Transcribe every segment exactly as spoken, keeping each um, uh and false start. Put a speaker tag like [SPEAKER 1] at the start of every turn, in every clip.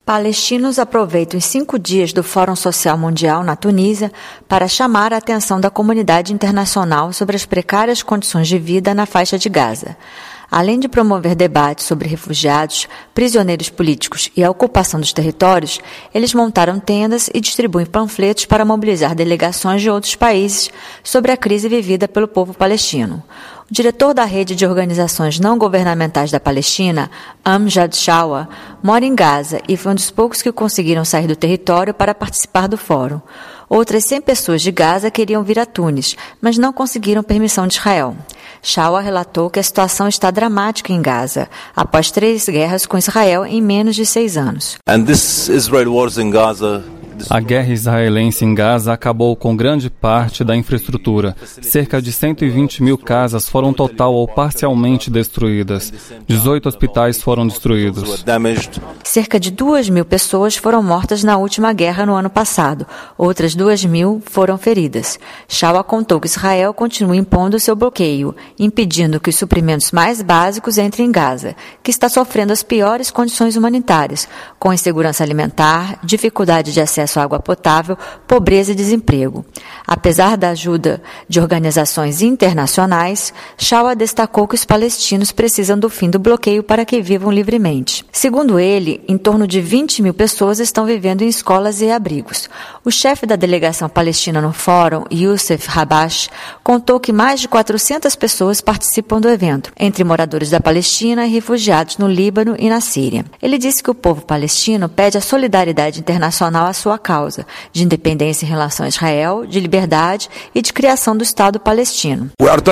[SPEAKER 1] Palestinos aproveitam os cinco dias do Fórum Social Mundial na Tunísia para chamar a atenção da comunidade internacional sobre as precárias condições de vida na faixa de Gaza. Além de promover debates sobre refugiados, prisioneiros políticos e a ocupação dos territórios, eles montaram tendas e distribuem panfletos para mobilizar delegações de outros países sobre a crise vivida pelo povo palestino. O diretor da rede de organizações não governamentais da Palestina, Amjad Shawa, mora em Gaza e foi um dos poucos que conseguiram sair do território para participar do fórum. Outras cem pessoas de Gaza queriam vir a Tunis, mas não conseguiram permissão de Israel. Shawa relatou que a situação está dramática em Gaza, após três guerras com Israel em menos de seis anos.
[SPEAKER 2] And this Israel wars in Gaza
[SPEAKER 3] A guerra israelense em Gaza acabou com grande parte da infraestrutura. Cerca de cento e vinte mil casas foram total ou parcialmente destruídas. dezoito hospitais foram destruídos.
[SPEAKER 1] Cerca de duas mil pessoas foram mortas na última guerra no ano passado. Outras duas mil foram feridas. Shawa contou que Israel continua impondo seu bloqueio, impedindo que os suprimentos mais básicos entrem em Gaza, que está sofrendo as piores condições humanitárias, com insegurança alimentar, dificuldade de acesso à água potável, pobreza e desemprego. Apesar da ajuda de organizações internacionais, Shawa destacou que os palestinos precisam do fim do bloqueio para que vivam livremente. Segundo ele, em torno de vinte mil pessoas estão vivendo em escolas e abrigos. O chefe da delegação palestina no fórum, Youssef Habash, contou que mais de quatrocentas pessoas participam do evento, entre moradores da Palestina e refugiados no Líbano e na Síria. Ele disse que o povo palestino pede a solidariedade internacional à sua causa, de independência em relação a Israel, de liberdade e de criação do Estado palestino.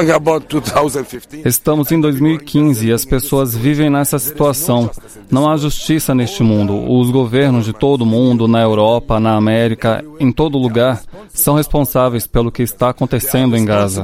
[SPEAKER 3] Estamos em dois mil e quinze e as pessoas vivem nessa situação. Não há justiça neste mundo. Os governos de todo o mundo, na Europa, na América, em todo lugar, são responsáveis pelo que está acontecendo em Gaza.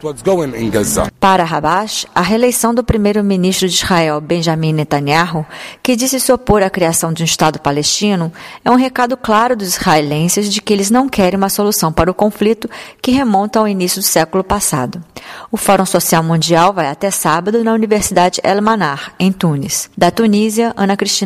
[SPEAKER 1] Para Habash, a reeleição do primeiro-ministro de Israel, Benjamin Netanyahu, que disse se opor à criação de um Estado palestino, é um recado claro dos israelenses de que eles não querem uma solução para o conflito que remonta ao início do século passado. O Fórum Social Mundial vai até sábado na Universidade El Manar, em Tunis. Da Tunísia, Ana Cristina